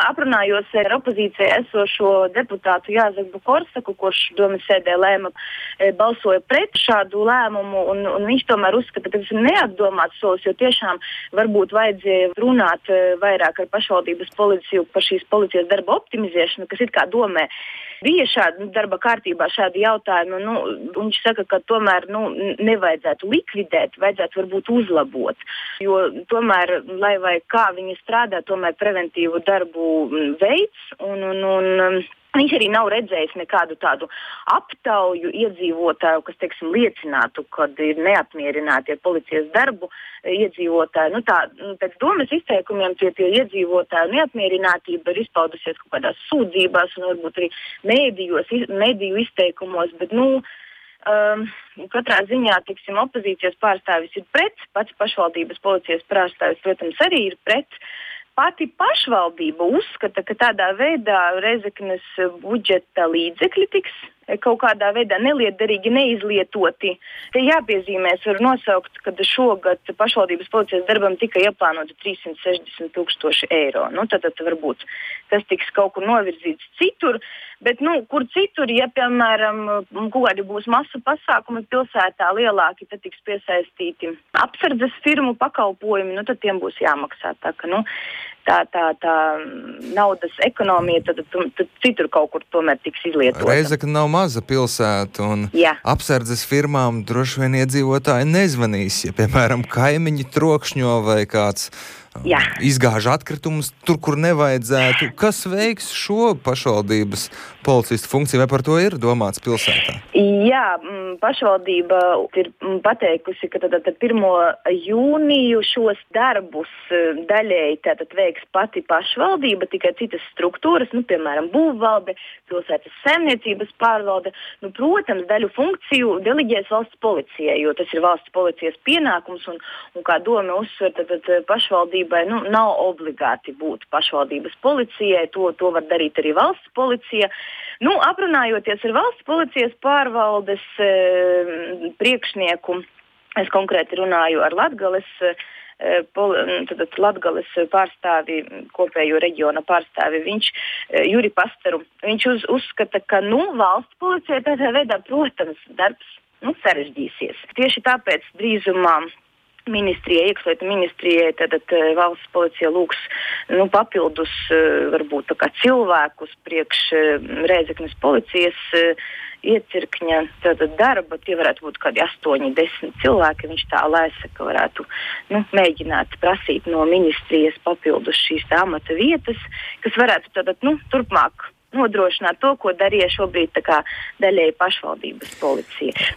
aprunājos ar opozīcijā esošo deputātu Jāzeku Korsaku, kurš domas sēdē lēma, balsoja pret šādu lēmumu, un viņš tomēr uzskata, ka tas ir neapdomāts solis, jo tiešām varbūt vajadzēja runāt vairāk ar pašvaldības policiju par šīs policijas darba optimizēšanu, kas it kā domē bija šāda darba kārtībā šādi jautājumi. Viņš saka, ka tomēr nevajadzētu likvidēt, vajadzētu varbūt uzlabot, jo tomēr, lai vai kā viņi strādā, tomēr preventīvu darbu veids, un viņš arī nav redzējis nekādu tādu aptauju iedzīvotāju, kas, teiksim, liecinātu, kad ir neapmierināti ar policijas darbu iedzīvotāji. Pēc domas izteikumiem tie iedzīvotāju neapmierinātība ir izpaudusies kaut kādās sūdzībās un varbūt arī mēdīju izteikumos, bet, katrā ziņā, teiksim, opozīcijas pārstāvis ir pret, pats pašvaldības policijas pārstāvis, protams, arī ir pret. Pati pašvaldība uzskata, ka tādā veidā Rēzeknes budžeta līdzekļi tiks kaut kādā veidā nelietderīgi neizlietoti. Te jāpiezīmēs, var nosaukt, ka šogad pašvaldības policijas darbam tika ieplānoti 360,000 eiro. Tad varbūt tas tiks kaut kur novirzīts citur, bet kur citur, ja, piemēram, kaut kādi būs masu pasākumi pilsētā lielāki, tad tiks piesaistīti apsardzes firmu pakalpojumi, tad tiem būs jāmaksā. Tā naudas ekonomija, tad citur kaut kur tomēr tiks izlietota. Rēzekne nav maza pilsēta, un apsardzes firmām droši vien iedzīvotāji nezvanīs, ja, piemēram, kaimiņi trokšņo vai kāds izgāž atkritumus tur, kur nevajadzētu. Kas veiks šo pašvaldības policistu funkciju, vai par to ir domāts pilsētā? Jā, pašvaldība ir pateikusi, ka tad 1. jūniju šos darbus daļēji tātad veiks pati pašvaldība, tikai citas struktūras, piemēram, būvvalde, pilsētas saimniecības pārvalde. Protams, daļu funkciju deleģēs valsts policijai, jo tas ir valsts policijas pienākums, un kā doma uzsver, tad pašvaldībai nav obligāti būt pašvaldības policijai, to var darīt arī valsts policija. Aprunājoties ar valsts policijas pārvaldes priekšnieku, es konkrēti runāju ar Latgales pārstāvi, kopējo reģiona pārstāvi, Juri Pastaru. Viņš uzskata, ka valsts policijai tādā veidā, protams, darbs sarežģīsies. Tieši tāpēc drīzumā iekšlietu ministrijai, tad valsts policija lūgs papildus varbūt cilvēkus priekš Rēzeknes policijas iecirkņa darba. Tie varētu būt kādi 8-10 cilvēki. Viņš tā lēsa, ka varētu mēģināt prasīt no ministrijas papildus šīs amata vietas, kas varētu turpmāk nodrošināt to, ko darīja šobrīd daļēji pašvaldības policija.